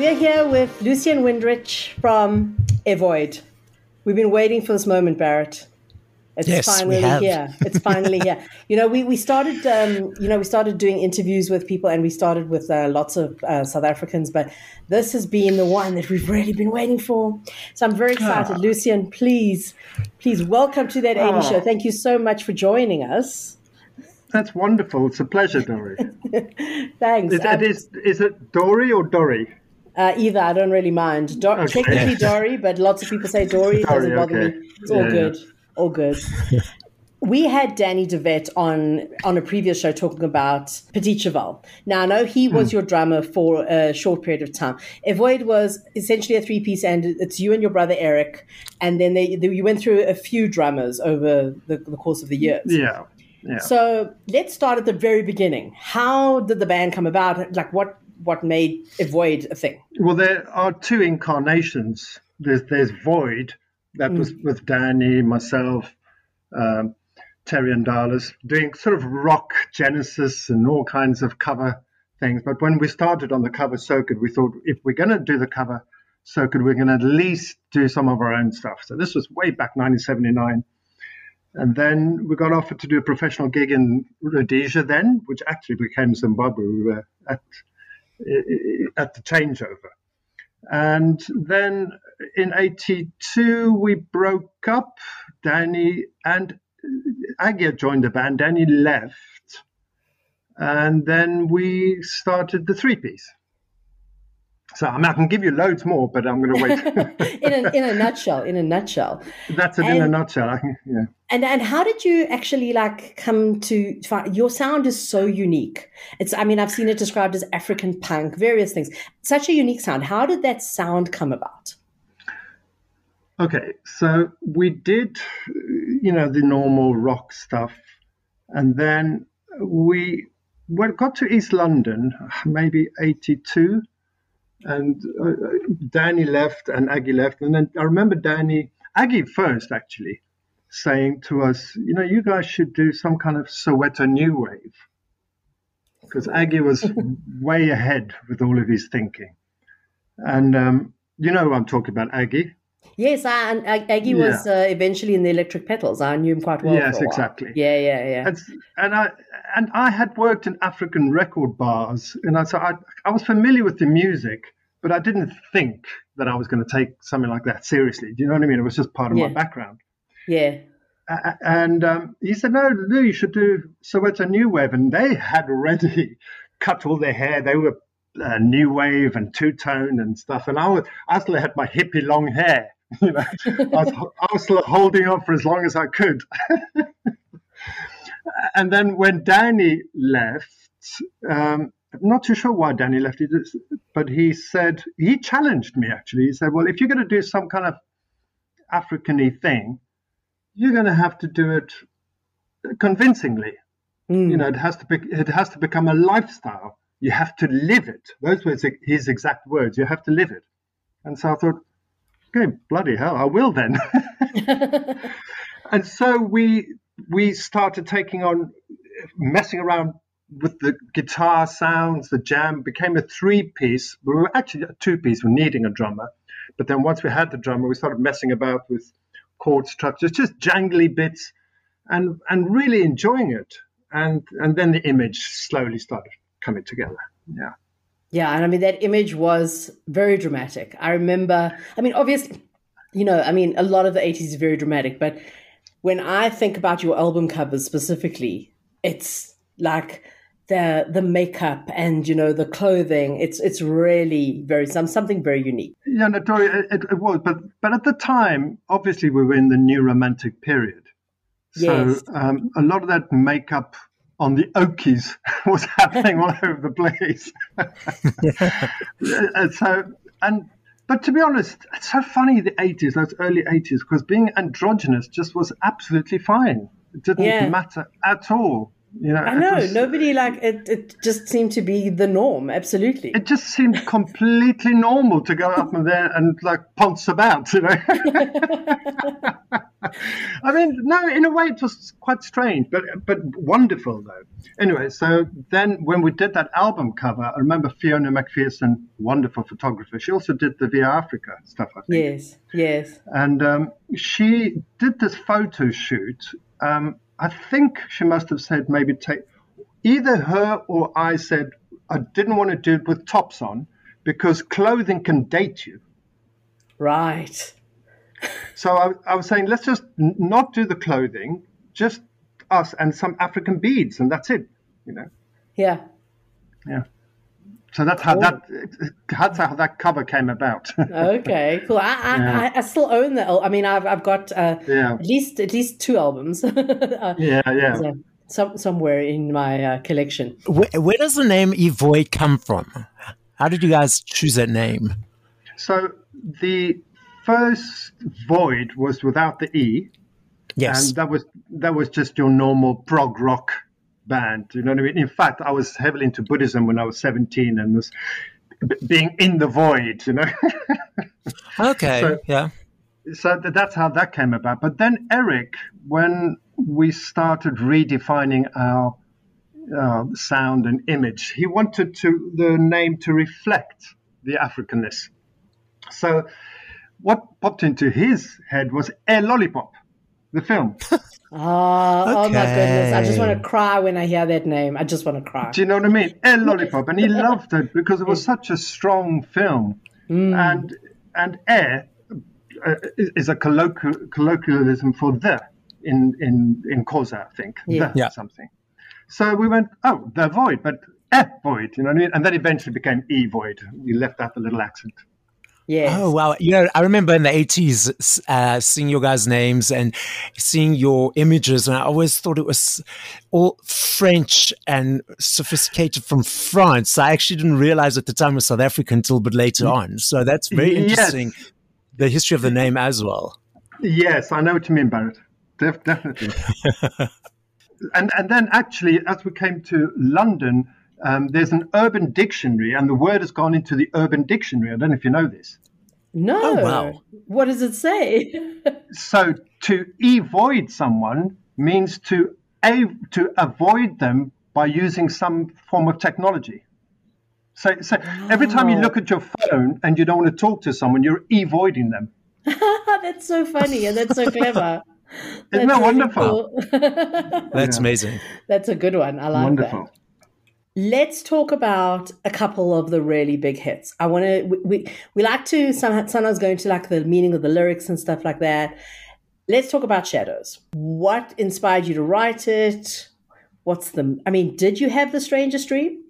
We're here with Lucian Windrich from Evoid. We've been waiting for this moment, Barrett. It's finally here. It's finally here. You know, we started, we started doing interviews with people, and we started with lots of South Africans, but this has been the one that we've really been waiting for. So I'm very excited. Lucian, please welcome to That 80 Show. Thank you so much for joining us. That's wonderful. It's a pleasure, Dory. Thanks. Is it Dory or Dory? Either. I don't really mind. Technically Dory, but lots of people say Dory. It doesn't bother me. It's all good. All good. We had Danny de Wet on a previous show talking about Petit Cheval. Now, I know he was your drummer for a short period of time. Evoid was essentially a three-piece, and it's you and your brother Eric, and then you went through a few drummers over the course of the years. Yeah. So let's start at the very beginning. How did the band come about? Like, what made Evoid a thing? Well, there are two incarnations. There's Void, that was with Danny, myself, Terry and Dallas, doing sort of rock Genesis and all kinds of cover things. But when we started on the cover circuit, we thought if we're going to do the cover circuit, we're going to at least do some of our own stuff. So this was way back 1979. And then we got offered to do a professional gig in Rhodesia then, which actually became Zimbabwe. We were at the changeover. And then in 82, we broke up. Danny and Aggie joined the band. Danny left. And then we started the three-piece. So I can give you loads more, but I'm going to wait. in a nutshell. That's it in a nutshell. Yeah. And how did you actually come to find your sound is so unique? I've seen it described as African punk, various things. Such a unique sound. How did that sound come about? Okay, so we did, the normal rock stuff, and then we got to East London, maybe 82. And Danny left and Aggie left. And then I remember Aggie first actually, saying to us, you guys should do some kind of Soweto new wave. Because Aggie was way ahead with all of his thinking. And who I'm talking about, Aggie? Yes, Aggie was eventually in the Electric Petals. I knew him quite well. Yes, exactly. Yeah. And I had worked in African record bars, and I was familiar with the music, but I didn't think that I was going to take something like that seriously. Do you know what I mean? It was just part of my background. Yeah. And he said, no, Lou, you should do Soweto New Wave. And they had already cut all their hair. They were new wave and two-tone and stuff. And I still had my hippie long hair. I was still holding on for as long as I could. And then when Danny left, I'm not too sure why Danny left, but he challenged me actually. He said, well, if you're going to do some kind of African-y thing, you're going to have to do it convincingly. It has to become a lifestyle. You have to live it. Those were his exact words. You have to live it. And so I thought, okay, bloody hell, I will then. And so we started messing around with the guitar sounds. The jam became a three-piece. We were actually a two-piece. We're needing a drummer. But then once we had the drummer, we started messing about with chord structures, just jangly bits, and really enjoying it. And then the image slowly started coming together. Yeah. Yeah, and that image was very dramatic. I remember, obviously, a lot of the 80s is very dramatic, but when I think about your album covers specifically, it's like the makeup and, the clothing, it's really something very unique. Yeah, no, Dory, it was, but at the time, obviously we were in the new romantic period. So a lot of that makeup on the Okies was happening all over the place. But to be honest, it's so funny, the 80s, those early 80s, because being androgynous just was absolutely fine. It didn't matter at all. I know, nobody it just seemed to be the norm, absolutely. It just seemed completely normal to go up there and ponce about, I mean, no, in a way it was quite strange, but wonderful though. Anyway, so then when we did that album cover, I remember Fiona McPherson, wonderful photographer. She also did the Via Africa stuff, I think. Yes. And she did this photo shoot. I think she must have said maybe either her or I said I didn't want to do it with tops on because clothing can date you. Right. So I was saying, let's just not do the clothing, just us and some African beads, and that's it, Yeah. So that's how that cover came about. Okay, cool. I still own that. I mean, I've got at least 2 albums. Somewhere in my collection. Where does the name Evoid come from? How did you guys choose that name? So the first Void was without the E. Yes. And that was just your normal prog rock band. You know what I mean? In fact, I was heavily into Buddhism when I was 17 and was being in the void, Okay, So that's how that came about. But then Eric, when we started redefining our sound and image, he wanted the name to reflect the Africanness. So what popped into his head was Air Lollipop, the film. Oh my goodness. I just want to cry when I hear that name. I just want to cry. Do you know what I mean? Air Lollipop. And he loved it because it was such a strong film. And air is a colloquialism for the in Xhosa, I think. Something. So we went, the void, but void, you know what I mean? And then eventually became E-void. We left out the little accent. Yes. Oh, wow. I remember in the 80s seeing your guys' names and seeing your images, and I always thought it was all French and sophisticated from France. I actually didn't realize at the time it was South African until a bit later on. So that's very interesting, the history of the name as well. Yes, I know what you mean, Barrett. Definitely. and then actually, as we came to London, there's an urban dictionary, and the word has gone into the urban dictionary. I don't know if you know this. No. Oh, wow. What does it say? So to evoid someone means to avoid them by using some form of technology. So every time you look at your phone and you don't want to talk to someone, you're evoiding them. That's so funny and that's so clever. Isn't that wonderful? Cool. That's amazing. That's a good one. I like wonderful. That. Let's talk about a couple of the really big hits. We like to sometimes go into like the meaning of the lyrics and stuff like that. Let's talk about Shadows. What inspired you to write it? Did you have the strangest dream?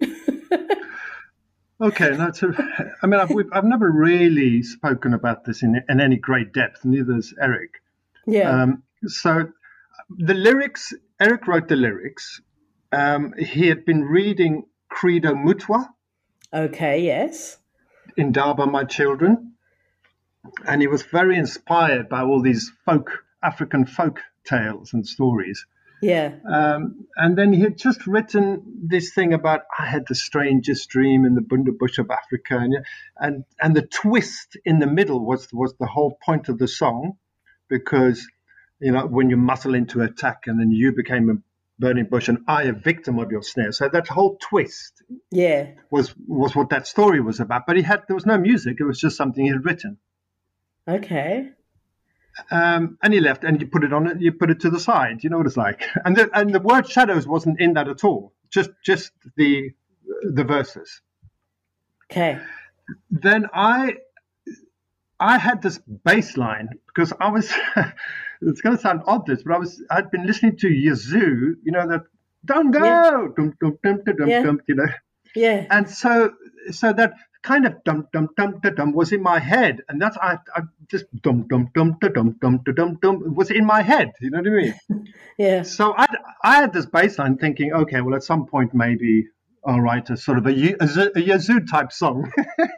Okay, I've never really spoken about this in any great depth. Neither has Eric. Yeah. So the lyrics, Eric wrote the lyrics. He had been reading Credo Mutwa. Okay, yes. Indaba, My Children. And he was very inspired by all these African folk tales and stories. Yeah. And then he had just written this thing about, I had the strangest dream in the Bunda Bush of Africa. And the twist in the middle was the whole point of the song, because, when you muscle into attack and then you became a burning bush and I a victim of your snare. So that whole twist was what that story was about. But there was no music. It was just something he had written. Okay. And he left and you put it to the side. You know what it's like. And the word shadows wasn't in that at all. Just the verses. Okay. Then I had this bass line because I was it's going to sound odd, but I'd been listening to Yazoo, that don't go, dum dum dum dum dum, Yeah. And so that kind of dum dum dum dum was in my head, and that's I just dum dum dum dum dum dum dum was in my head. You know what I mean? Yeah. So I had this bass line thinking, okay, well at some point maybe I'll write a sort of a Yazoo type song.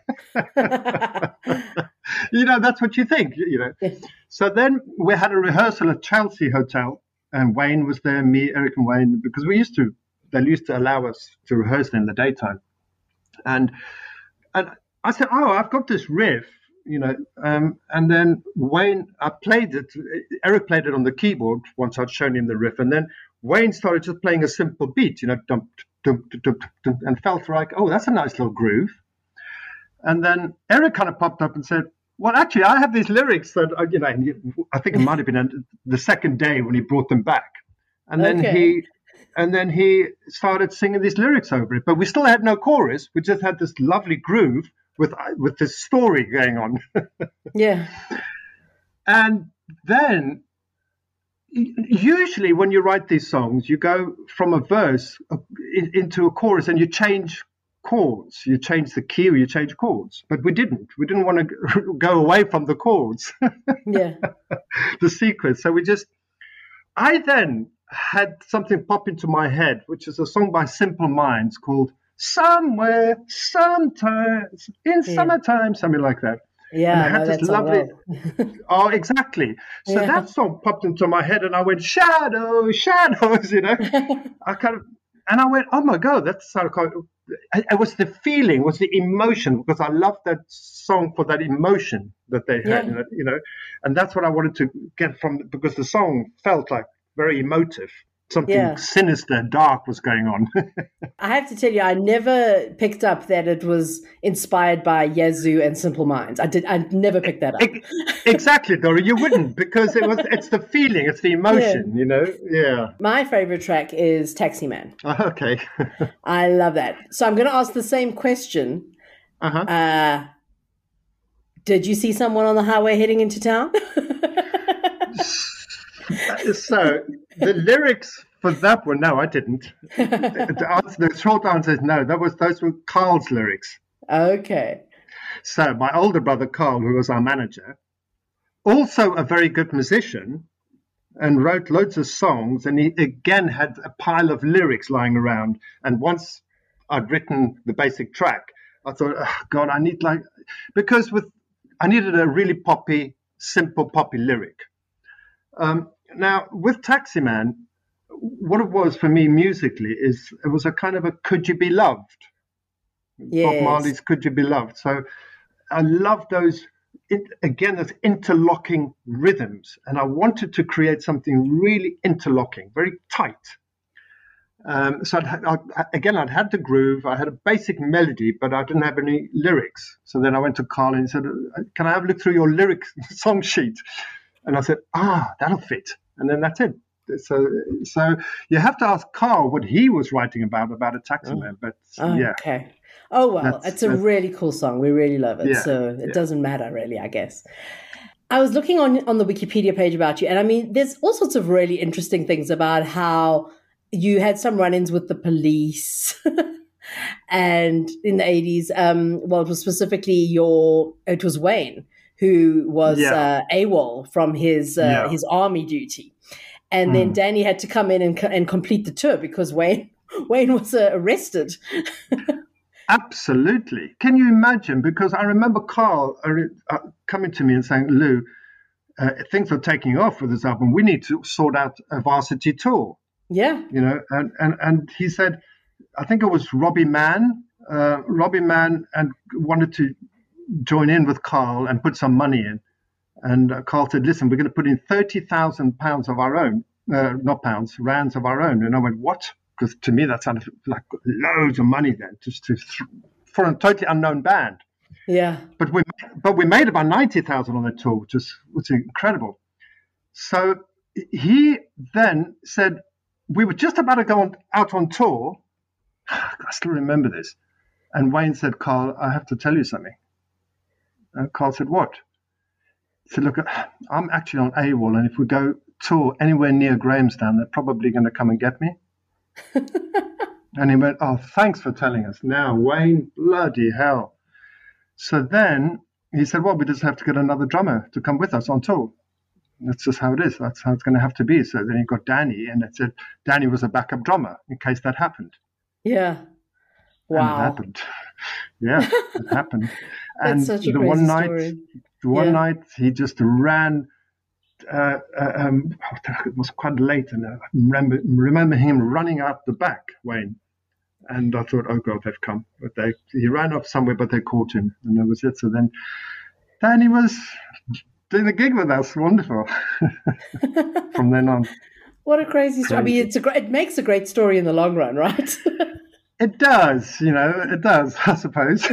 That's what you think, So then we had a rehearsal at Chelsea Hotel, and Wayne was there, me, Eric and Wayne, because they used to allow us to rehearse in the daytime. And I said, I've got this riff. and then Wayne, Eric played it on the keyboard once I'd shown him the riff, and then Wayne started just playing a simple beat, dump, dump, dump, dump, and felt like, oh, that's a nice little groove. And then Eric kind of popped up and said, well, actually, I have these lyrics that, I think it might have been the second day when he brought them back. And then he started singing these lyrics over it. But we still had no chorus. We just had this lovely groove with this story going on. Yeah. And then usually when you write these songs, you go from a verse into a chorus and you change chords. You change the key or you change chords. But we didn't. We didn't want to go away from the chords. Yeah. The sequence. So I then had something pop into my head, which is a song by Simple Minds called Somewhere, Sometimes, in Summertime, something like that. Yeah, and it had this lovely. Oh, exactly. So that song popped into my head, and I went shadows, shadows. I went, oh my God, that's sort of. It was the feeling, it was the emotion, because I loved that song for that emotion that they had, and that's what I wanted to get from, because the song felt like very emotive. Something sinister, dark was going on. I have to tell you, I never picked up that it was inspired by Yazoo and Simple Minds. I never picked that up. Exactly, Dora. You wouldn't, because it's the feeling, it's the emotion, Yeah. My favorite track is Taxi Man. Okay. I love that. So I'm going to ask the same question. Uh-huh. Did you see someone on the highway heading into town? So the lyrics for that one, no, I didn't. The short answer is no. Those were Carl's lyrics. Okay. So my older brother Carl, who was our manager, also a very good musician, and wrote loads of songs. And he again had a pile of lyrics lying around. And once I'd written the basic track, I thought, oh, God, I needed a really simple poppy lyric. Now, with Taxi Man, what it was for me musically is it was a kind of a Could You Be Loved? Yes. Bob Marley's Could You Be Loved? So I love those interlocking rhythms. And I wanted to create something really interlocking, very tight. So I'd had the groove, I had a basic melody, but I didn't have any lyrics. So then I went to Carl and said, can I have a look through your lyrics song sheet? And I said, that'll fit. And then that's it. So you have to ask Carl what he was writing about a taxi man. But okay. Oh, well, it's a really cool song. We really love it. Yeah, so it doesn't matter really, I guess. I was looking on the Wikipedia page about you, and I mean, there's all sorts of really interesting things about how you had some run-ins with the police and in the 80s. It was specifically it was Wayne, who was AWOL from his army duty. And then Danny had to come in and complete the tour because Wayne was arrested. Absolutely. Can you imagine? Because I remember Carl coming to me and saying, Lou, things are taking off with this album. We need to sort out a varsity tour. Yeah. And he said, I think it was Robbie Mann, and wanted to join in with Carl and put some money in. And Carl said, listen, we're going to put in £30,000 of our own, not pounds, rands of our own. And I went, what? Because to me, that sounded like loads of money then, for a totally unknown band. Yeah. But we made about 90,000 on the tour, which was incredible. So he then said, we were just about to go out on tour. I still remember this. And Wayne said, Carl, I have to tell you something. And Carl said, what? He said, look, I'm actually on AWOL, and if we go tour anywhere near Grahamstown, they're probably going to come and get me. And he went, oh, thanks for telling us. Now, Wayne, bloody hell. So then he said, well, we just have to get another drummer to come with us on tour. That's just how it is. That's how it's going to have to be. So then he got Danny, and it said Danny was a backup drummer in case that happened. Yeah. Wow. And it happened. Yeah, it happened. That's such a crazy story. One night he just ran. It was quite late, and I remember him running out the back, Wayne. And I thought, oh God, they've come. But he ran off somewhere, but they caught him, and that was it. So then Danny was doing the gig with us. Wonderful. From then on. What a crazy story. I mean, it makes a great story in the long run, right? It does, it does, I suppose.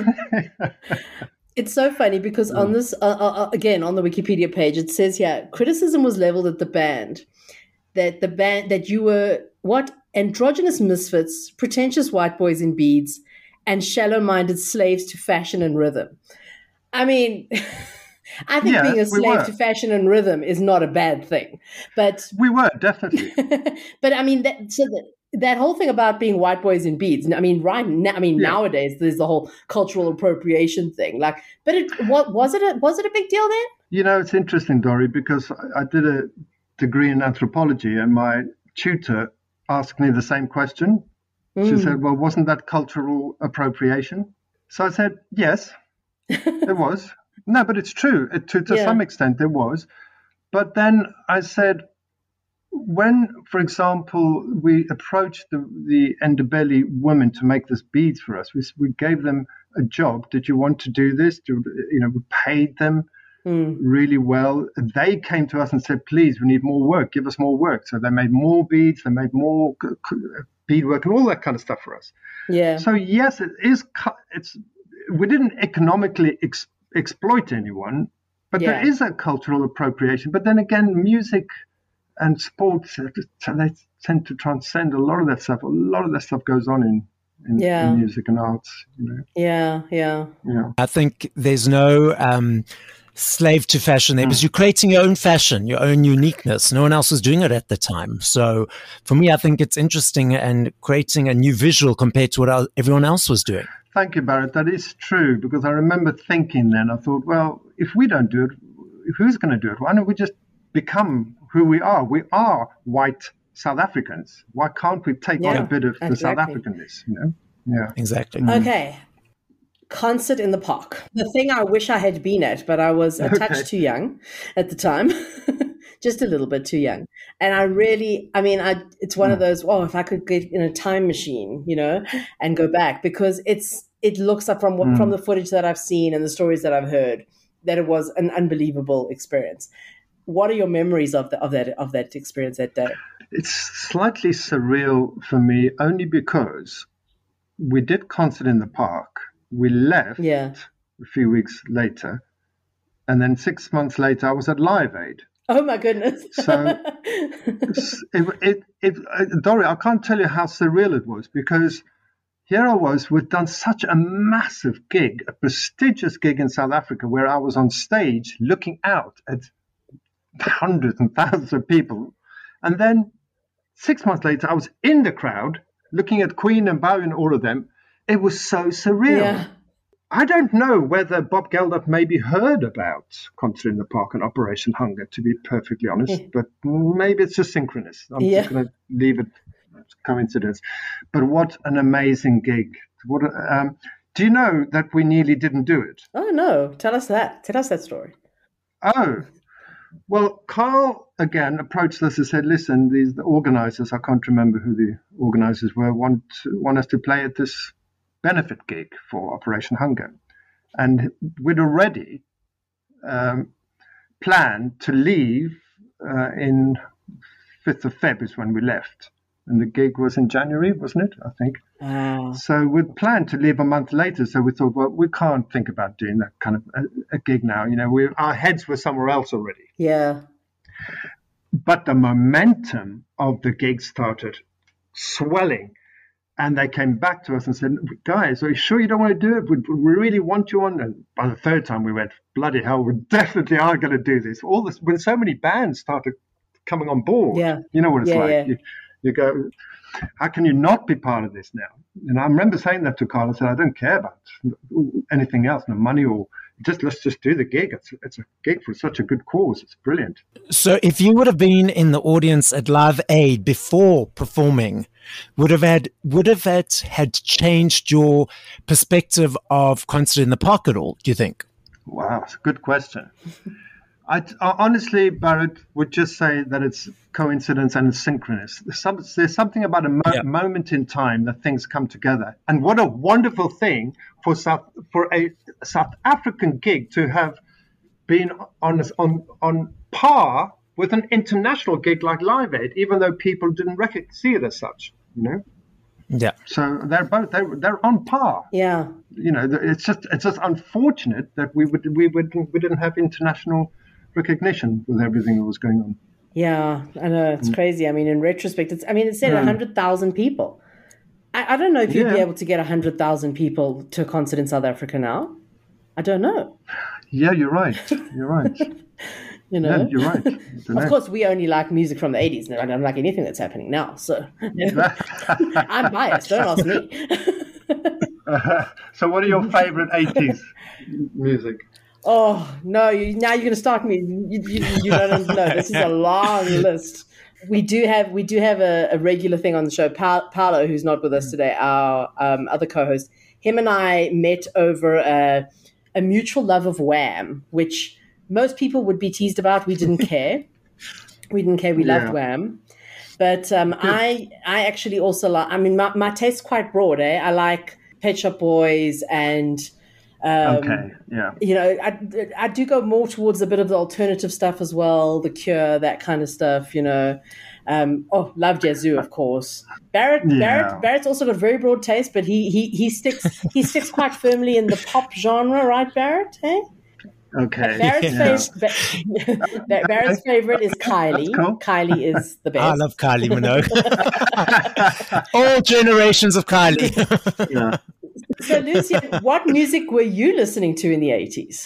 It's so funny because on this, again, on the Wikipedia page, it says here, criticism was leveled at the band, that you were, androgynous misfits, pretentious white boys in beads, and shallow-minded slaves to fashion and rhythm. I mean, I think being a slave to fashion and rhythm is not a bad thing. But we were, definitely. But I mean, that whole thing about being white boys in beads. I mean, nowadays there's the whole cultural appropriation thing. But was it a big deal then? It's interesting, Dori, because I did a degree in anthropology, and my tutor asked me the same question. She said, "Well, wasn't that cultural appropriation?" So I said, "Yes, it was." No, but it's true. To some extent, there was. But then I said, when, for example, we approached the Ndebele women to make this beads for us, we gave them a job. Did you want to do this? We paid them really well. They came to us and said, please, we need more work. Give us more work. So they made more beads. They made more beadwork and all that kind of stuff for us. Yeah. So, yes, we didn't economically exploit anyone, but there is a cultural appropriation. But then again, music and sports, they tend to transcend a lot of that stuff. A lot of that stuff goes on in music and arts. Yeah. I think there's no slave to fashion there, because you're creating your own fashion, your own uniqueness. No one else was doing it at the time. So for me, I think it's interesting and creating a new visual compared to what everyone else was doing. Thank you, Barrett. That is true, because I remember thinking then, I thought, well, if we don't do it, who's going to do it? Why don't we just become who we are? We are white South Africans. Why can't we take on a bit of the South Africanness? Yeah, exactly. Okay. Concert in the park. The thing I wish I had been at, but I was a touch too young at the time. Just a little bit too young. And it's one of those, if I could get in a time machine, and go back, because it looks up from the footage that I've seen and the stories that I've heard, that it was an unbelievable experience. What are your memories of that experience that day? It's slightly surreal for me, only because we did concert in the park. We left a few weeks later, and then 6 months later, I was at Live Aid. Oh my goodness! So, Dori, I can't tell you how surreal it was, because here I was. We'd done such a massive gig, a prestigious gig in South Africa, where I was on stage looking out at hundreds and thousands of people, and then 6 months later, I was in the crowd looking at Queen and Bowie and all of them. It was so surreal. Yeah. I don't know whether Bob Geldof maybe heard about Concert in the Park and Operation Hunger, to be perfectly honest, but maybe it's just synchronous. I'm just going to leave it coincidence. But what an amazing gig. Do you know that we nearly didn't do it? Oh, no. Tell us that. Tell us that story. Oh, well, Carl, again, approached us and said, listen, the organizers, I can't remember who the organizers were, want us to play at this benefit gig for Operation Hunger. And we'd already planned to leave in 5th of Feb is when we left. And the gig was in January, wasn't it? I think. So we'd planned to leave a month later. So we thought, well, we can't think about doing that kind of a gig now. Our heads were somewhere else already. Yeah. But the momentum of the gig started swelling. And they came back to us and said, guys, are you sure you don't want to do it? We really want you on. And by the third time we went, bloody hell, we definitely are going to do this. All this, when so many bands started coming on board, you know what it's like. Yeah. You go, how can you not be part of this now? And I remember saying that to Carl. I said, I don't care about anything else, no money, or let's just do the gig. It's a gig for such a good cause. It's brilliant. So if you would have been in the audience at Live Aid before performing, would have had changed your perspective of Concert in the Park at all, do you think? Wow, it's a good question. I honestly, Barrett, would just say that it's coincidence and it's synchronous. There's something about a moment in time that things come together. And what a wonderful thing for a South African gig to have been on par with an international gig like Live Aid, even though people didn't see it as such, you know. Yeah. So they're on par. Yeah. You know, it's just unfortunate that we didn't have international recognition with everything that was going on. Yeah, I know, it's crazy. I mean, in retrospect, it said 100,000 people. I don't know if you'd be able to get 100,000 people to a concert in South Africa now. I don't know. Yeah, you're right. You're right. You know, yeah, you're right. Of course, we only like music from the 80s. I don't like anything that's happening now. So I'm biased. Don't ask me. So what are your favorite 80s music? Oh, no, now you're going to start me. You don't know. This is a long list. We do have a regular thing on the show. Paolo, who's not with us today, our other co-host, him and I met over a mutual love of Wham, which most people would be teased about. We didn't care. We loved Wham. But I actually also like, I mean, my taste's quite broad. I like Pet Shop Boys and... You know, I do go more towards a bit of the alternative stuff as well, The Cure, that kind of stuff, you know. Love Yazoo, of course. Barrett's also got very broad taste, but he sticks quite firmly in the pop genre, right, Barrett? Hey? Okay. Barrett's favorite is Kylie. Cool. Kylie is the best. I love Kylie Minogue. All generations of Kylie. Yeah. So, Lucien, what music were you listening to in the 80s?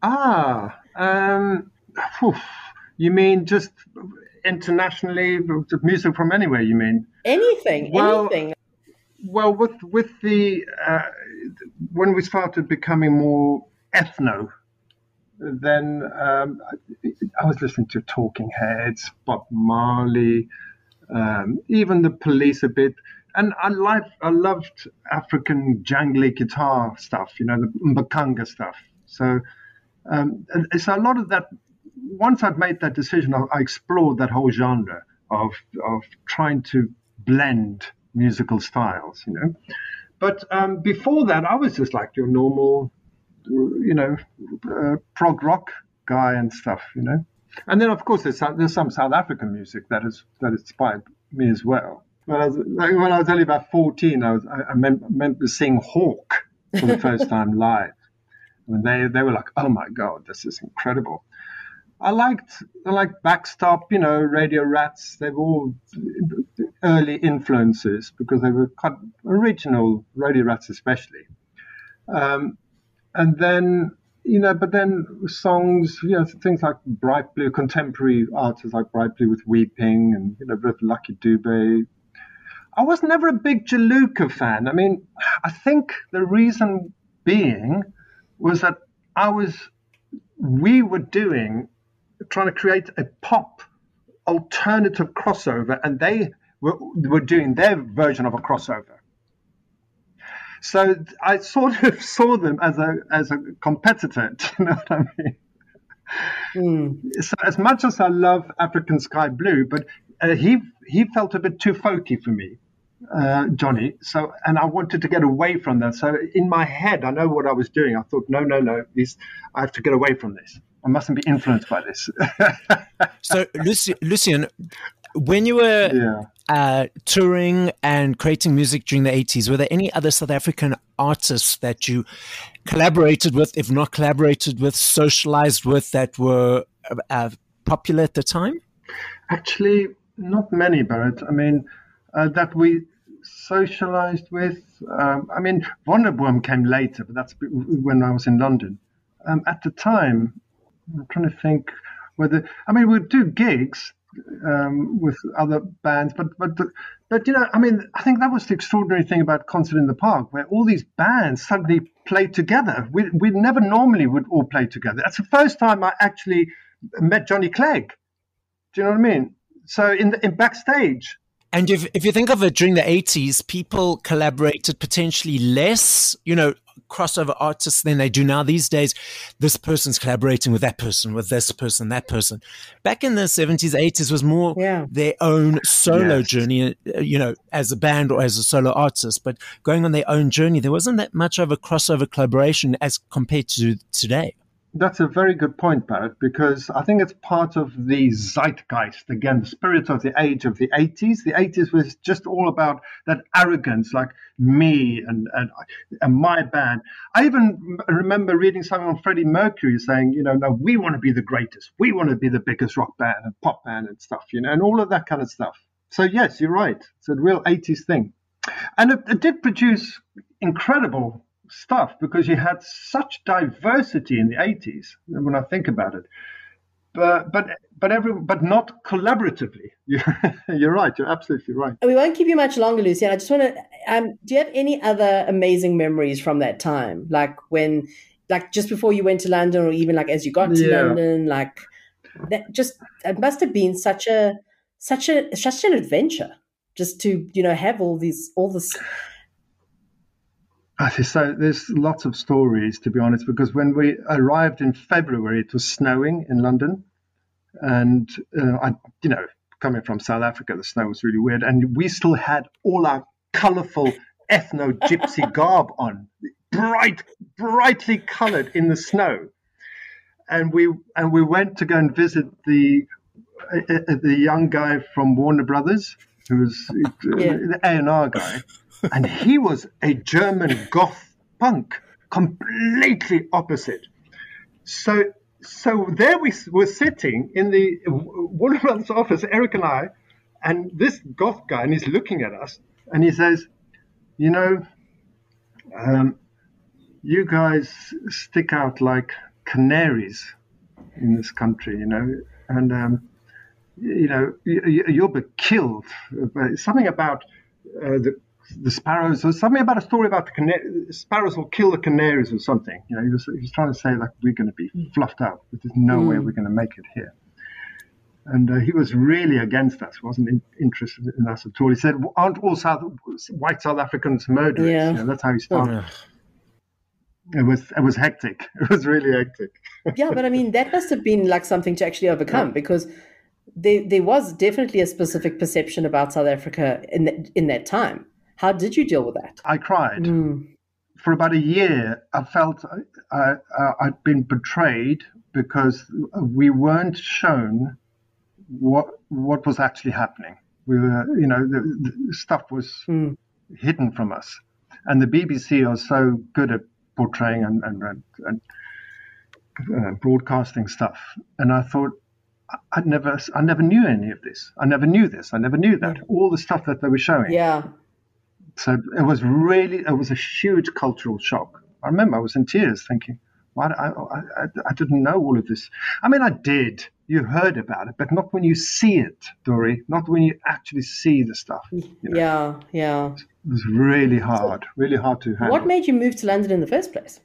You mean just internationally, music from anywhere, you mean? Anything. Well, with the, when we started becoming more ethno, then I was listening to Talking Heads, Bob Marley, even the Police a bit. And I loved African jangly guitar stuff, you know, the Mbakanga stuff. So a lot of that, once I'd made that decision, I explored that whole genre of trying to blend musical styles, you know. But before that, I was just like your normal, you know, prog rock guy and stuff, you know. And then, of course, there's some South African music that inspired me as well. When I was only about 14, I remember seeing Hawk for the first time live. And they were like, oh my God, this is incredible. I liked Backstop, you know, Radio Rats. They were all early influences because they were quite original, Radio Rats especially. And then, you know, but then songs, you know, things like Bright Blue, contemporary artists like Bright Blue with Weeping and, you know, Lucky Dube. I was never a big Jaluka fan. I mean, I think the reason being was that we were trying to create a pop alternative crossover, and they were doing their version of a crossover. So I sort of saw them as a competitor. Do you know what I mean? So as much as I love African Sky Blue, but he felt a bit too folky for me, Johnny. So, and I wanted to get away from that. So in my head, I know what I was doing. I thought, no, I have to get away from this. I mustn't be influenced by this. So, Lucien, when you were touring and creating music during the 80s, were there any other South African artists that you collaborated with, if not collaborated with, socialized with, that were popular at the time? Actually, not many, Barrett. I mean, that we socialized with. I mean, Wonderboom came later, but that's when I was in London. At the time, I'm trying to think whether. I mean, we'd do gigs with other bands, but you know, I mean, I think that was the extraordinary thing about Concert in the Park, where all these bands suddenly played together. We never normally would all play together. That's the first time I actually met Johnny Clegg. Do you know what I mean? So in backstage. And if you think of it, during the 80s, people collaborated potentially less, you know, crossover artists than they do now. These days, this person's collaborating with that person, with this person, that person. Back in the 70s, 80s was more their own solo journey, you know, as a band or as a solo artist. But going on their own journey, there wasn't that much of a crossover collaboration as compared to today. That's a very good point, Barrett, because I think it's part of the zeitgeist, again, the spirit of the age of the 80s. The 80s was just all about that arrogance, like me and my band. I even remember reading something on Freddie Mercury saying, no, we want to be the greatest. We want to be the biggest rock band and pop band and stuff, and all of that kind of stuff. So, yes, you're right. It's a real 80s thing. And it did produce incredible stuff because you had such diversity in the 80s when I think about it, but not collaboratively. You're right. You're absolutely right. We won't keep you much longer, Lucian. I just want to. Do you have any other amazing memories from that time, like just before you went to London, or even like as you got to London, like that? Just it must have been such an adventure, just to have all this. So there's lots of stories, to be honest, because when we arrived in February, it was snowing in London. And, coming from South Africa, the snow was really weird. And we still had all our colorful ethno-gypsy garb on, brightly colored in the snow. And we went to go and visit the young guy from Warner Brothers, who was the A&R guy. And he was a German goth punk, completely opposite. So there we were sitting in the Warner Brothers office, Eric and I, and this goth guy, and he's looking at us, and he says, you guys stick out like canaries in this country, and you'll be killed. Something about the sparrows, or something about a story about the sparrows will kill the canaries or something. He was trying to say, like, we're going to be fluffed out. There's no way we're going to make it here. And he was really against us. Wasn't interested in us at all. He said, aren't all white South Africans murderers? Yeah. That's how he started. It was hectic. It was really hectic. Yeah, but I mean, that must have been like something to actually overcome, because there was definitely a specific perception about South Africa in that time. How did you deal with that? I cried. For about a year. I felt I'd been betrayed because we weren't shown what was actually happening. We were, the stuff was hidden from us. And the BBC are so good at portraying and broadcasting stuff. And I thought, I never knew any of this. I never knew this. I never knew that. All the stuff that they were showing. Yeah. So it was a huge cultural shock. I remember I was in tears thinking, why I didn't know all of this. I mean, I did. You heard about it, but not when you see it, Dori. Not when you actually see the stuff. Yeah. It was really hard to handle. What made you move to London in the first place?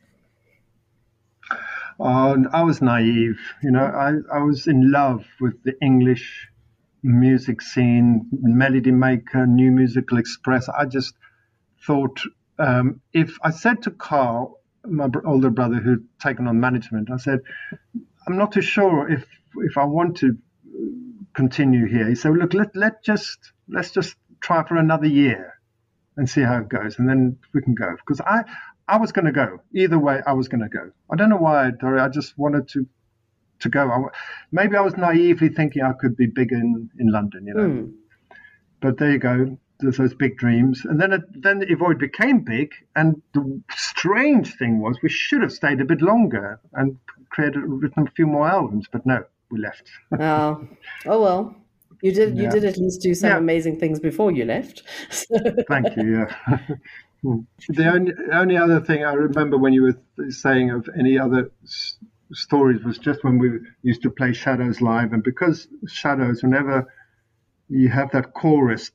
I was naive. I was in love with the English music scene, Melody Maker, New Musical Express. I just thought, if I said to Carl, my older brother who'd taken on management, I said, I'm not too sure if I want to continue here. He said, look, let's just try for another year and see how it goes, and then we can go. Because I was going to go. Either way, I was going to go. I don't know why, Dori. I just wanted to go. Maybe I was naively thinking I could be big in London, But there you go. There's those big dreams. And then Evoid became big. And the strange thing was we should have stayed a bit longer and written a few more albums. But no, we left. Oh well. You did at least do some amazing things before you left. Thank you, yeah. The only other thing I remember when you were saying of any other stories was just when we used to play Shadows live, and because Shadows, whenever you have that chorus,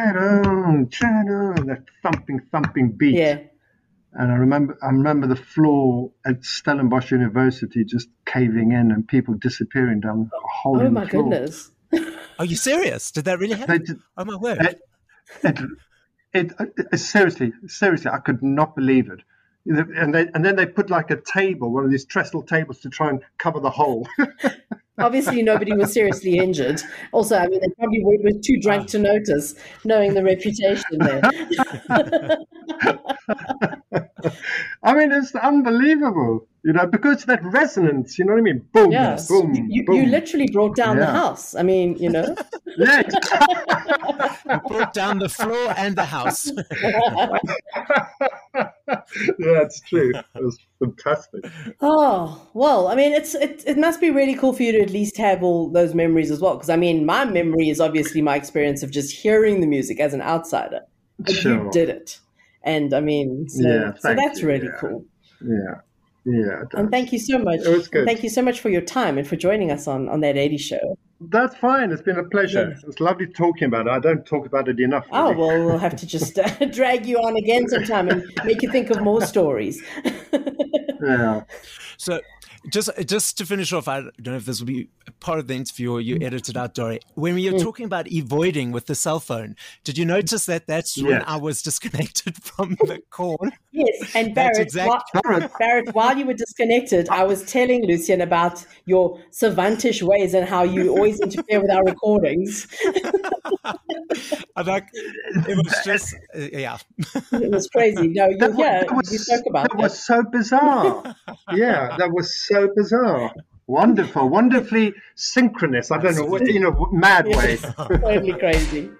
that thumping beat, and I remember the floor at Stellenbosch University just caving in and people disappearing down a hole in the floor. Oh my goodness! Are you serious? Did that really happen? Oh my word! Seriously, I could not believe it. And then they put like a table, one of these trestle tables, to try and cover the hole. Obviously, nobody was seriously injured. Also, I mean, they probably were too drunk to notice, knowing the reputation there. I mean, it's unbelievable, because that resonance, you know what I mean? Boom, yes. boom, boom. You literally brought down the house. I mean, Yeah. You brought down the floor and the house. That's true. It was fantastic. Oh, well, I mean, it must be really cool for you to at least have all those memories as well. Because, I mean, my memory is obviously my experience of just hearing the music as an outsider. But Sure. you did it. And, I mean, so that's really cool. Yeah. Yeah. And thank you so much. It was good. Thank you so much for your time and for joining us on that 80 show. That's fine. It's been a pleasure. Yes. It's lovely talking about it. I don't talk about it enough. Oh, Really. well, we'll have to just drag you on again sometime and make you think of more stories. Yeah. So just to finish off, I don't know if this will be part of the interview or you edited out, Dori. When we were talking about avoiding with the cell phone, did you notice that that's when I was disconnected from the call? Yes, and Barrett, while you were disconnected, I was telling Lucian about your savantish ways and how you always interfere with our recordings. It was just, It was crazy. No, you spoke about that. Was so bizarre. Yeah, that was so bizarre. Wonderful, wonderfully synchronous. I don't know what, mad way. Totally crazy.